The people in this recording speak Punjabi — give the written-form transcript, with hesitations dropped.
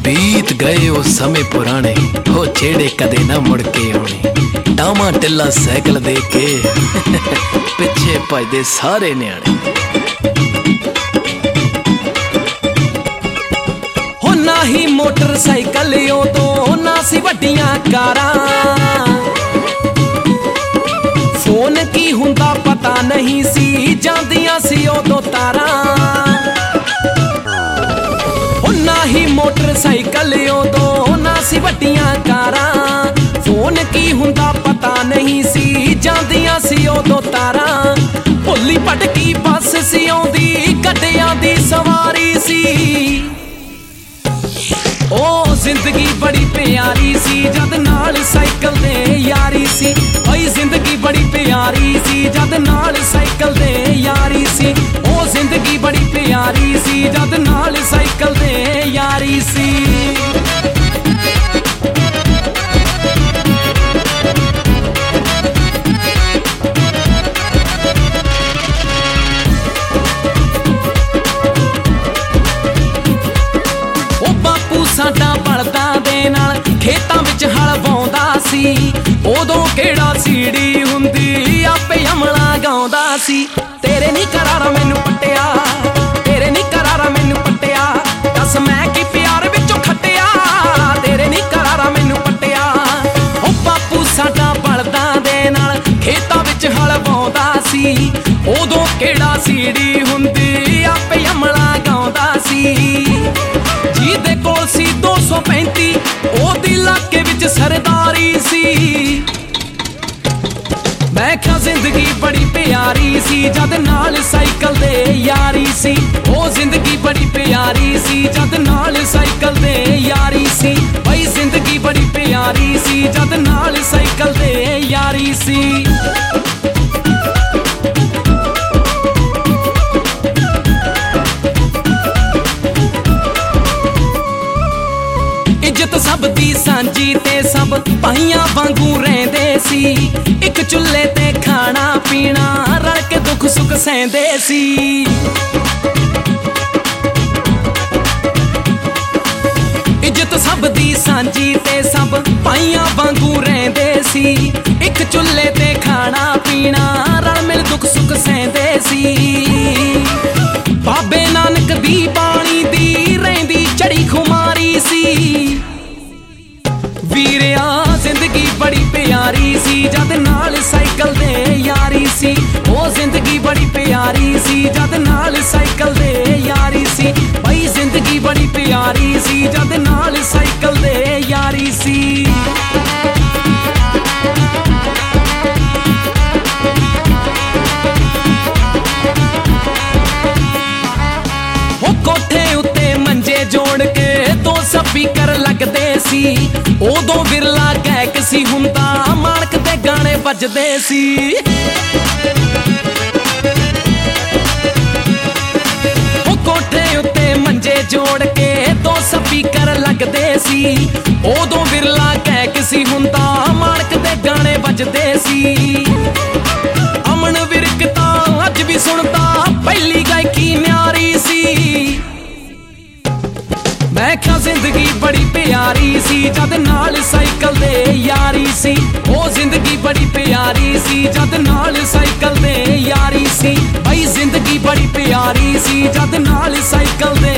बीत गए वो समय पुराने हो जेड़े कदे ना मुड़ के आने। टामा टिल्ला साइकिल दे के पिछे भजदे सारे न्याणे। हो ना ही मोटरसाइकिल उदों ना सी वड्डियां कारां, फोन की हुंदा पता नहीं सी जांदियां सी उदों तारां। ना ही मोटरसाइकिल उदों ना सी वड्डियां कारां, फोन की हुंदा पता नहीं सी जांदियां सी उदों तारां। भुल्ली भटकी बस सी आउंदी गड्डियां दी सवारी सी। ओ जिंदगी बड़ी प्यारी सी जद नाल साइकिल दे यारी सी। ओए जिंदगी बड़ी प्यारी सी जद नाल साइकिल दे यारी सी। ओ जिंदगी बड़ी प्यारी सी जद नाल साइकिल दे यारी सी। साडा बलदां दे नाल खेतां विच हल वाउंदा सी। उदों केड़ा सीड़ी हुंदी आपे अमला गाउंदा सी। तेरे नी करारा मैनू पट्टिया, तेरे नी करारा मैनू पट्टिया, दस मैं की प्यार विचों खट्टिया। तेरे नी करारा मैनू पट्टिया। ओ बापू साडा बलदां दे नाल खेतां विच हल वाउंदा सी। उदों केड़ा सीड़ी हुंदी आपे अमला गाउंदा सी। ਜਿਹਦੇ ਕੋਲ ਸੀ 235 ਉਹਦੀ ਇਲਾਕੇ ਵਿੱਚ ਸਰਦਾਰੀ ਸੀ। ਮੈਂ ਕਿਹਾ ਜ਼ਿੰਦਗੀ ਬੜੀ ਪਿਆਰੀ ਸੀ ਜਦ ਨਾਲ ਸਾਈਕਲ ਦੇ ਯਾਰੀ ਸੀ। ਉਹ ਜ਼ਿੰਦਗੀ ਬੜੀ ਪਿਆਰੀ ਸੀ ਜਦ ਨਾਲ ਸਾਈਕਲ ਦੇ ਯਾਰੀ ਸੀ। ਬਈ ਜ਼ਿੰਦਗੀ ਬੜੀ ਪਿਆਰੀ ਸੀ ਜਦ ਨਾਲ ਸਾਈਕਲ ਦੇ ਯਾਰੀ ਸੀ। ਇੱਜ਼ਤ ਸਭ ਦੀ ਸਾਂਝੀ ਤੇ ਸਭ ਭਾਈਆਂ ਵਾਂਗੂ ਰਹਿੰਦੇ ਸੀ। ਇੱਕ ਚੁੱਲ੍ਹੇ ਤੇ ਖਾਣਾ ਪੀਣਾ ਰਲ ਕੇ ਦੁੱਖ ਸੁੱਖ ਸਹਿੰਦੇ ਸੀ। ਇੱਜ਼ਤ ਸਭ ਦੀ ਸਾਂਝੀ ਤੇ ਸਭ ਭਾਈਆਂ ਵਾਂਗੂ ਰਹਿੰਦੇ ਸੀ। ਇੱਕ ਚੁੱਲ੍ਹੇ ਤੇ ਖਾਣਾ ਪੀਣਾ ਰਲ ਮਿਲ ਦੁੱਖ ਸੁੱਖ ਸਹਿੰਦੇ ਸੀ। ਬਾਬੇ ਨਾਨਕ ਦੀ ਬਾਣੀ ਦੀ ਰਹਿੰਦੀ ਚੜੀ ਖੁਮਾਰੀ ਸੀ। ਵੀਰਿਆ ਜ਼ਿੰਦਗੀ ਬੜੀ ਪਿਆਰੀ ਸੀ ਜਦ ਨਾਲ ਸਾਈਕਲ ਦੇ ਯਾਰੀ ਸੀ। ਉਹ ਜ਼ਿੰਦਗੀ ਬੜੀ ਪਿਆਰੀ ਸੀ ਜਦ ਨਾਲ ਸਾਈਕਲ ਦੇ ਯਾਰੀ ਸੀ। ਬਈ ਜ਼ਿੰਦਗੀ ਬੜੀ ਪਿਆਰੀ ਸੀ ਜਦ ਨਾਲ ਸਾਈਕਲ ਦੇ ਯਾਰੀ ਸੀ। ਕੋਠੇ ਉੱਤੇ ਮੰਜੇ ਜੋੜ ਕੇ 2 ਸਪੀਕਰ ਲੱਗਦੇ ਸੀ। ਉਦੋਂ ਵਿਰਲਾ ਗਾਇਕ ਸੀ ਹੁੰਦਾ ਮਾਲਕ ਦੇ ਗਾਣੇ ਵੱਜਦੇ ਸੀ। ਉਹ ਕੋਠੇ ਉੱਤੇ ਮੰਜੇ ਜੋੜ ਕੇ 2 ਸਪੀਕਰ ਲੱਗਦੇ ਸੀ। ਉਦੋਂ ਵਿਰਲਾ ਗਾਇਕ ਸੀ ਹੁੰਦਾ ਮਾਲਕ ਦੇ ਗਾਣੇ ਵੱਜਦੇ ਸੀ। ਅਮਨ ਵਿਰਕ ਤਾਂ ਅੱਜ ਵੀ ਸੁਣਦਾ ਪਹਿਲੀ ਗਾਇਕੀ ਨਿਆਰੀ ਸੀ। ਮੈਂ ਕਿਹਾ ਜ਼ਿੰਦਗੀ ਬੜੀ ਪਿਆਰੀ ਸੀ ਜਦ ਨਾਲ ਸਾਈਕਲ ਦੇ ਯਾਰੀ ਸੀ। ਉਹ ਜ਼ਿੰਦਗੀ ਬੜੀ ਪਿਆਰੀ ਸੀ ਜਦ ਨਾਲ ਸਾਈਕਲ ਦੇ ਯਾਰੀ ਸੀ। ਬਈ ਜ਼ਿੰਦਗੀ ਬੜੀ ਪਿਆਰੀ ਸੀ ਜਦ ਨਾਲ ਸਾਈਕਲ ਦੇ